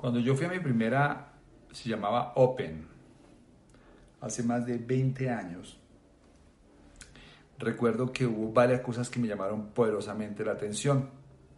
Cuando yo fui a mi primera, se llamaba Open, hace más de 20 años, recuerdo que hubo varias cosas que me llamaron poderosamente la atención.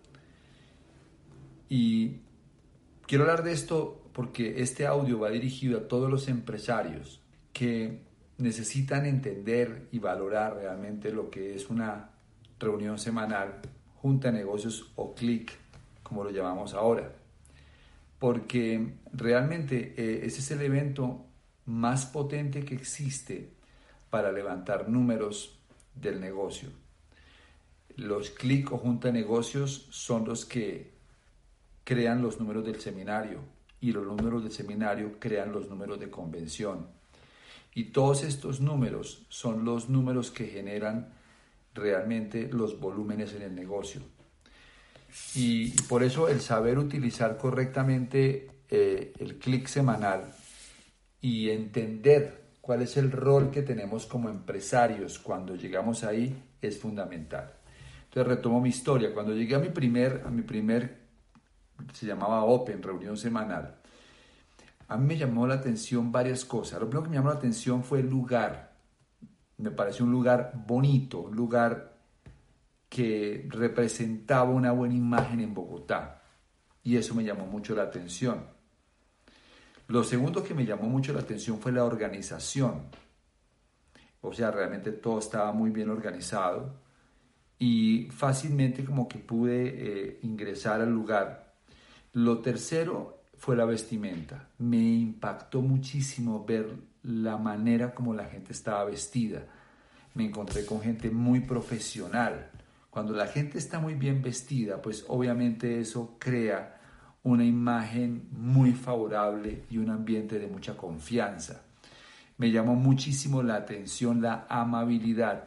Y quiero hablar de esto porque este audio va dirigido a todos los empresarios que necesitan entender y valorar realmente lo que es una reunión semanal, junta de negocios o clic, como lo llamamos ahora. Porque realmente ese es el evento más potente que existe para levantar números del negocio. Los clic o junta de negocios son los que crean los números del seminario y los números del seminario crean los números de convención. Y todos estos números son los números que generan realmente los volúmenes en el negocio. Y por eso el saber utilizar correctamente el clic semanal y entender cuál es el rol que tenemos como empresarios cuando llegamos ahí es fundamental. Entonces retomo mi historia. Cuando llegué a mi primer se llamaba Open, reunión semanal, a mí me llamó la atención varias cosas. Lo primero que me llamó la atención fue el lugar. Me pareció un lugar bonito, un lugar que representaba una buena imagen en Bogotá. Y eso me llamó mucho la atención. Lo segundo que me llamó mucho la atención fue la organización. O sea, realmente todo estaba muy bien organizado y fácilmente como que pude ingresar al lugar. Lo tercero fue la vestimenta. Me impactó muchísimo ver la manera como la gente estaba vestida. Me encontré con gente muy profesional. Cuando la gente está muy bien vestida, pues obviamente eso crea una imagen muy favorable y un ambiente de mucha confianza. Me llamó muchísimo la atención la amabilidad,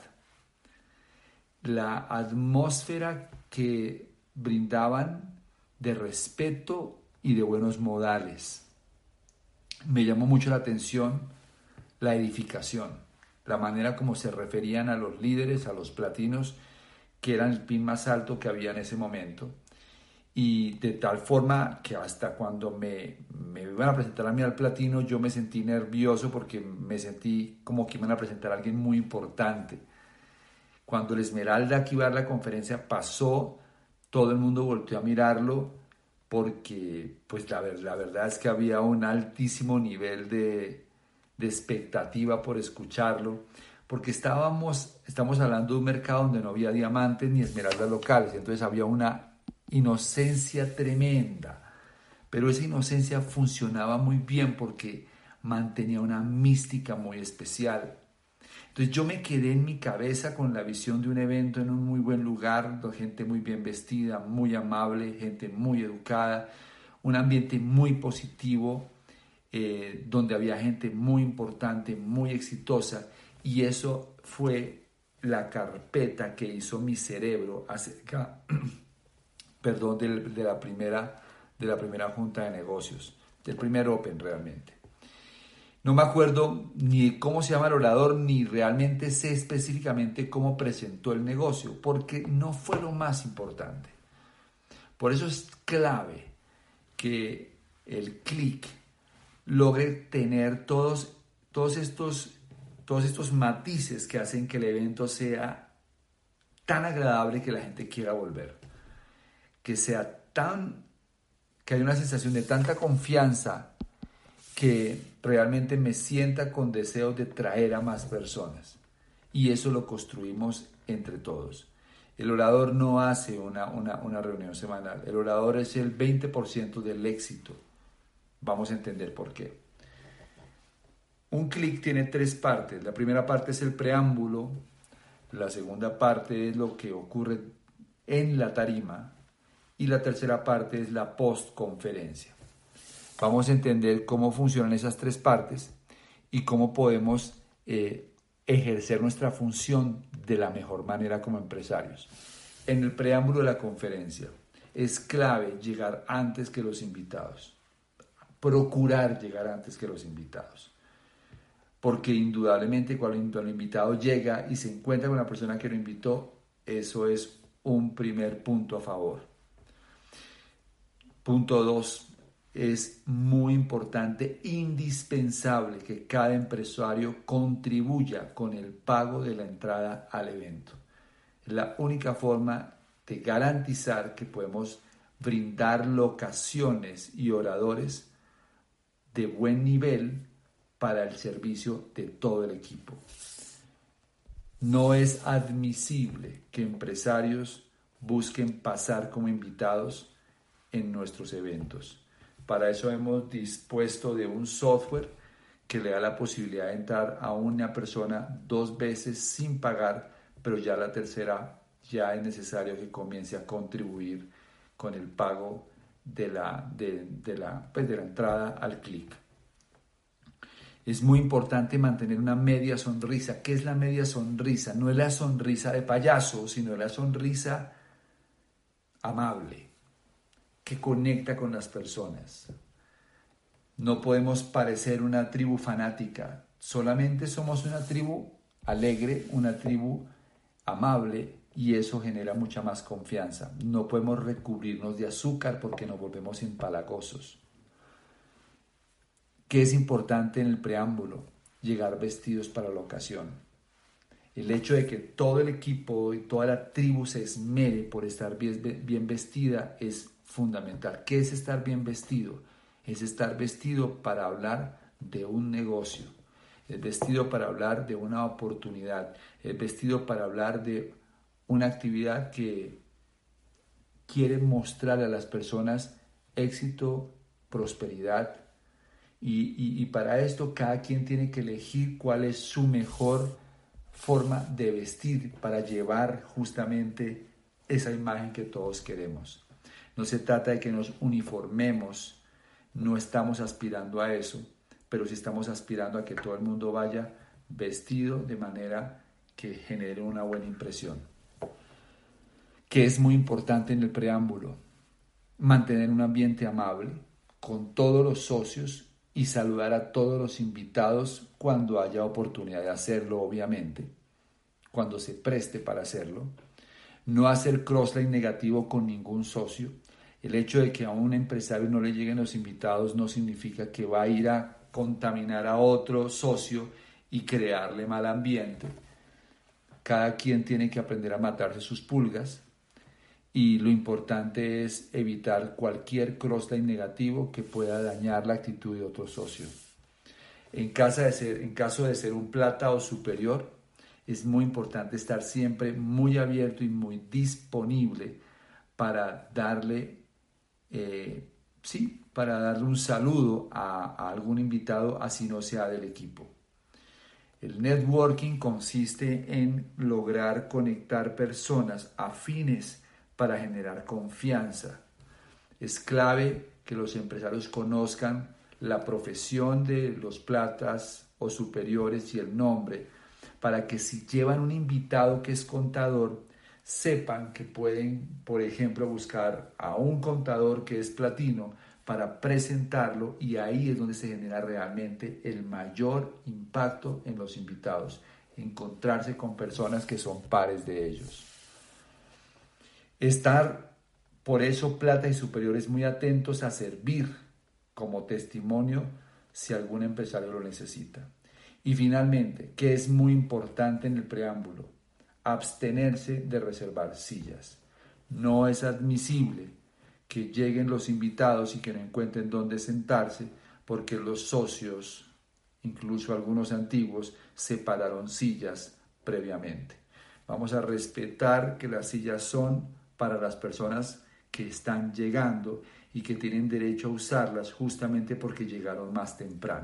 la atmósfera que brindaban de respeto y de buenos modales. Me llamó mucho la atención la edificación, la manera como se referían a los líderes, a los platinos, que eran el pin más alto que había en ese momento. Y de tal forma que hasta cuando me iban a presentar a mí al platino, yo me sentí nervioso porque me sentí como que iban a presentar a alguien muy importante. Cuando el Esmeralda que iba a dar la conferencia pasó, todo el mundo volteó a mirarlo porque pues la verdad es que había un altísimo nivel de expectativa por escucharlo, porque estamos hablando de un mercado donde no había diamantes ni esmeraldas locales, entonces había una inocencia tremenda, pero esa inocencia funcionaba muy bien porque mantenía una mística muy especial. Entonces yo me quedé en mi cabeza con la visión de un evento en un muy buen lugar, gente muy bien vestida, muy amable, gente muy educada, un ambiente muy positivo, donde había gente muy importante, muy exitosa, y eso fue la carpeta que hizo mi cerebro acerca, perdón, de la primera junta de negocios, del primer Open realmente. No me acuerdo ni cómo se llama el orador, ni realmente sé específicamente cómo presentó el negocio, porque no fue lo más importante. Por eso es clave que el clic logre tener todos estos matices que hacen que el evento sea tan agradable que la gente quiera volver. Que sea que haya una sensación de tanta confianza que realmente me sienta con deseos de traer a más personas. Y eso lo construimos entre todos. El orador no hace una reunión semanal. El orador es el 20% del éxito. Vamos a entender por qué. Un clic tiene tres partes. La primera parte es el preámbulo. La segunda parte es lo que ocurre en la tarima. Y la tercera parte es la postconferencia. Vamos a entender cómo funcionan esas tres partes y cómo podemos ejercer nuestra función de la mejor manera como empresarios. En el preámbulo de la conferencia es clave llegar antes que los invitados, procurar llegar antes que los invitados, porque indudablemente cuando el invitado llega y se encuentra con la persona que lo invitó, eso es un primer punto a favor. Punto 2. es muy importante, indispensable que cada empresario contribuya con el pago de la entrada al evento. Es la única forma de garantizar que podemos brindar locaciones y oradores de buen nivel para el servicio de todo el equipo. No es admisible que empresarios busquen pasar como invitados en nuestros eventos. Para eso hemos dispuesto de un software que le da la posibilidad de entrar a una persona 2 veces sin pagar, pero ya la tercera ya es necesario que comience a contribuir con el pago de la entrada al clic. Es muy importante mantener una media sonrisa. ¿Qué es la media sonrisa? No es la sonrisa de payaso, sino la sonrisa amable, que conecta con las personas. No podemos parecer una tribu fanática, solamente somos una tribu alegre, una tribu amable, y eso genera mucha más confianza. No podemos recubrirnos de azúcar porque nos volvemos empalagosos. ¿Qué es importante en el preámbulo? Llegar vestidos para la ocasión. El hecho de que todo el equipo y toda la tribu se esmere por estar bien vestida es fundamental. ¿Qué es estar bien vestido? Es estar vestido para hablar de un negocio, es vestido para hablar de una oportunidad, es vestido para hablar de una actividad que quiere mostrar a las personas éxito, prosperidad, y para esto cada quien tiene que elegir cuál es su mejor forma de vestir para llevar justamente esa imagen que todos queremos. No se trata de que nos uniformemos, no estamos aspirando a eso, pero sí estamos aspirando a que todo el mundo vaya vestido de manera que genere una buena impresión. Que es muy importante en el preámbulo, mantener un ambiente amable con todos los socios y saludar a todos los invitados cuando haya oportunidad de hacerlo, obviamente, cuando se preste para hacerlo. No hacer crossline negativo con ningún socio. El hecho de que a un empresario no le lleguen los invitados no significa que va a ir a contaminar a otro socio y crearle mal ambiente. Cada quien tiene que aprender a matarse sus pulgas. Y lo importante es evitar cualquier crossline negativo que pueda dañar la actitud de otro socio. En caso de ser un plata o superior, es muy importante estar siempre muy abierto y muy disponible para darle, para darle un saludo a algún invitado, así no sea del equipo. El networking consiste en lograr conectar personas afines para generar confianza. Es clave que los empresarios conozcan la profesión de los platas o superiores y el nombre, para que si llevan un invitado que es contador, sepan que pueden, por ejemplo, buscar a un contador que es platino para presentarlo, y ahí es donde se genera realmente el mayor impacto en los invitados, encontrarse con personas que son pares de ellos. Estar, por eso, plata y superiores muy atentos a servir como testimonio si algún empresario lo necesita. Y finalmente, que es muy importante en el preámbulo, abstenerse de reservar sillas. No es admisible que lleguen los invitados y que no encuentren dónde sentarse porque los socios, incluso algunos antiguos, separaron sillas previamente. Vamos a respetar que las sillas son para las personas que están llegando y que tienen derecho a usarlas justamente porque llegaron más temprano.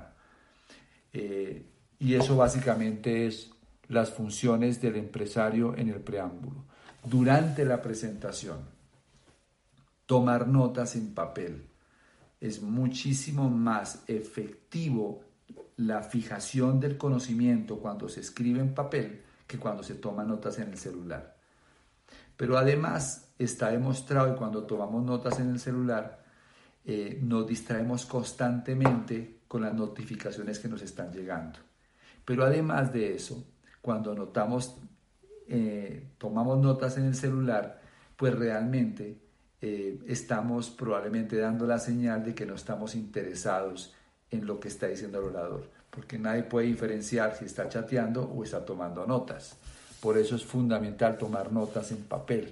Y eso básicamente es las funciones del empresario en el preámbulo. Durante la presentación, tomar notas en papel. Es muchísimo más efectivo la fijación del conocimiento cuando se escribe en papel que cuando se toman notas en el celular. Pero además está demostrado que cuando tomamos notas en el celular nos distraemos constantemente con las notificaciones que nos están llegando. Pero además de eso, cuando tomamos notas en el celular, pues realmente estamos probablemente dando la señal de que no estamos interesados en lo que está diciendo el orador, porque nadie puede diferenciar si está chateando o está tomando notas. Por eso es fundamental tomar notas en papel.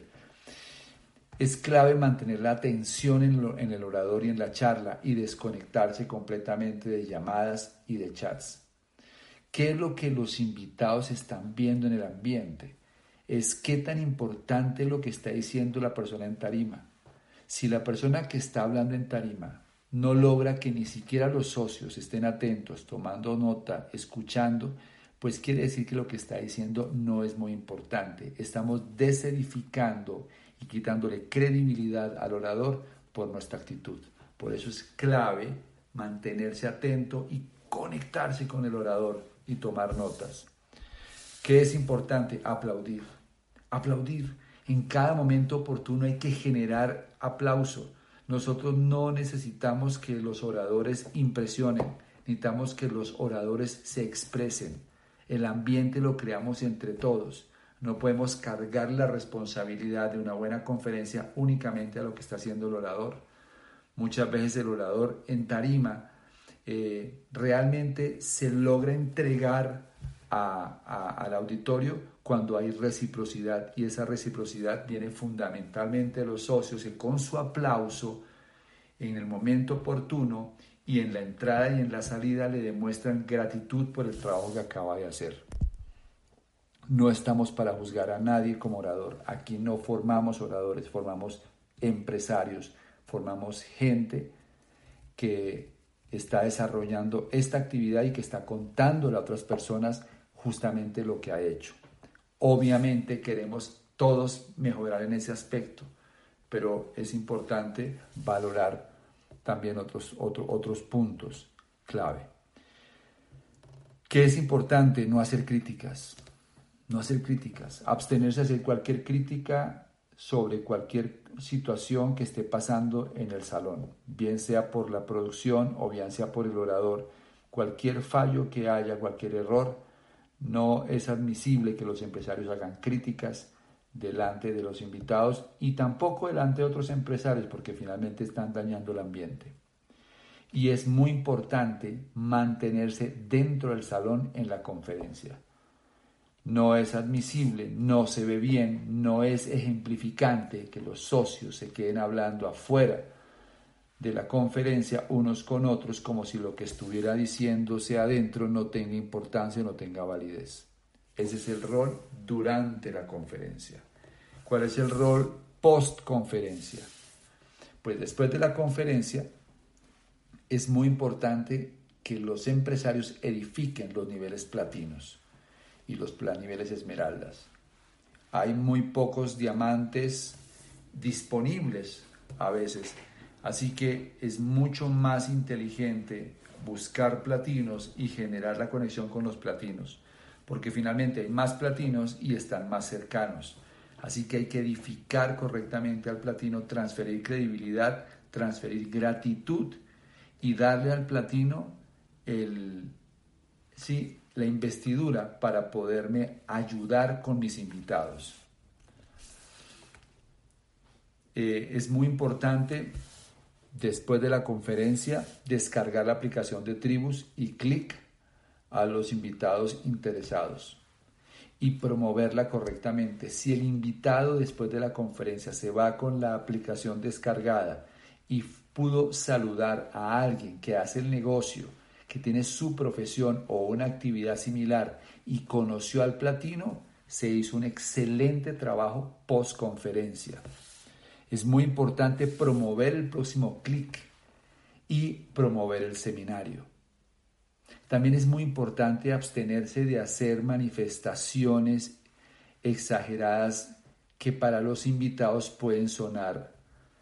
Es clave mantener la atención en el orador y en la charla y desconectarse completamente de llamadas y de chats. ¿Qué es lo que los invitados están viendo en el ambiente? Es qué tan importante es lo que está diciendo la persona en tarima. Si la persona que está hablando en tarima no logra que ni siquiera los socios estén atentos, tomando nota, escuchando, pues quiere decir que lo que está diciendo no es muy importante. Estamos desedificando y quitándole credibilidad al orador por nuestra actitud. Por eso es clave mantenerse atento y conectarse con el orador y tomar notas. ¿Qué es importante? Aplaudir. Aplaudir. En cada momento oportuno hay que generar aplauso. Nosotros no necesitamos que los oradores impresionen, necesitamos que los oradores se expresen. El ambiente lo creamos entre todos. No podemos cargar la responsabilidad de una buena conferencia únicamente a lo que está haciendo el orador. Muchas veces el orador en tarima realmente se logra entregar al auditorio cuando hay reciprocidad, y esa reciprocidad viene fundamentalmente de los socios que con su aplauso en el momento oportuno y en la entrada y en la salida le demuestran gratitud por el trabajo que acaba de hacer. No estamos para juzgar a nadie como orador. Aquí no formamos oradores, formamos empresarios, formamos gente que está desarrollando esta actividad y que está contándole a otras personas justamente lo que ha hecho. Obviamente queremos todos mejorar en ese aspecto, pero es importante valorar también otros puntos clave. ¿Qué es importante? No hacer críticas. No hacer críticas. Abstenerse de hacer cualquier crítica sobre cualquier situación que esté pasando en el salón, bien sea por la producción o bien sea por el orador. Cualquier fallo que haya, cualquier error, no es admisible que los empresarios hagan críticas delante de los invitados y tampoco delante de otros empresarios, porque finalmente están dañando el ambiente. Y es muy importante mantenerse dentro del salón en la conferencia. No es admisible, no se ve bien, no es ejemplificante que los socios se queden hablando afuera de la conferencia unos con otros como si lo que estuviera diciéndose adentro no tenga importancia, no tenga validez. Ese es el rol durante la conferencia. ¿Cuál es el rol post conferencia? Pues después de la conferencia es muy importante que los empresarios edifiquen los niveles platinos y los niveles esmeraldas. Hay muy pocos diamantes disponibles a veces, así que es mucho más inteligente buscar platinos y generar la conexión con los platinos, porque finalmente hay más platinos y están más cercanos. Así que hay que edificar correctamente al platino, transferir credibilidad, transferir gratitud y darle al platino la investidura para poderme ayudar con mis invitados. Es muy importante después de la conferencia descargar la aplicación de Tribus y clic a los invitados interesados y promoverla correctamente. Si el invitado después de la conferencia se va con la aplicación descargada y pudo saludar a alguien que hace el negocio, que tiene su profesión o una actividad similar y conoció al platino, se hizo un excelente trabajo post conferencia. Es muy importante promover el próximo clic y promover el seminario. También es muy importante abstenerse de hacer manifestaciones exageradas que para los invitados pueden sonar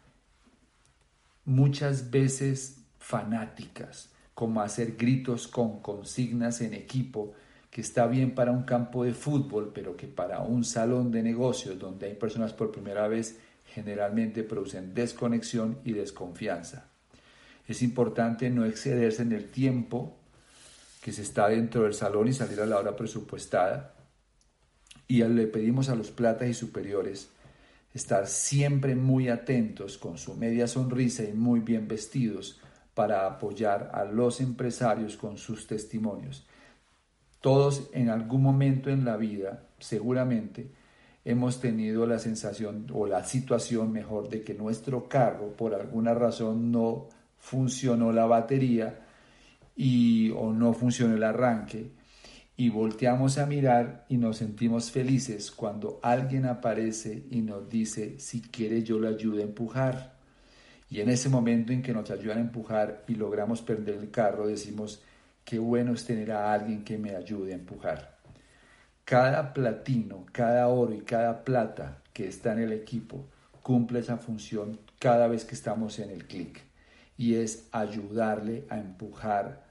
muchas veces fanáticas, como hacer gritos con consignas en equipo, que está bien para un campo de fútbol, pero que para un salón de negocios donde hay personas por primera vez generalmente producen desconexión y desconfianza. Es importante no excederse en el tiempo que se está dentro del salón y salir a la hora presupuestada. Y le pedimos a los platas y superiores estar siempre muy atentos con su media sonrisa y muy bien vestidos para apoyar a los empresarios con sus testimonios. Todos en algún momento en la vida, seguramente, hemos tenido la sensación o la situación mejor de que nuestro carro por alguna razón no funcionó la batería o no funcionó el arranque y volteamos a mirar y nos sentimos felices cuando alguien aparece y nos dice si quiere yo le ayudo a empujar. Y en ese momento en que nos ayudan a empujar y logramos perder el carro, decimos qué bueno es tener a alguien que me ayude a empujar. Cada platino, cada oro y cada plata que está en el equipo cumple esa función cada vez que estamos en el clic y es ayudarle a empujar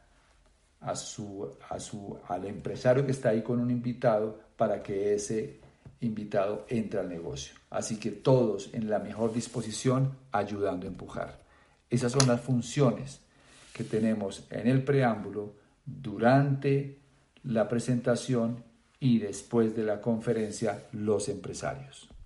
al empresario que está ahí con un invitado para que ese invitado entre al negocio. Así que todos en la mejor disposición ayudando a empujar. Esas son las funciones que tenemos en el preámbulo, durante la presentación y después de la conferencia los empresarios.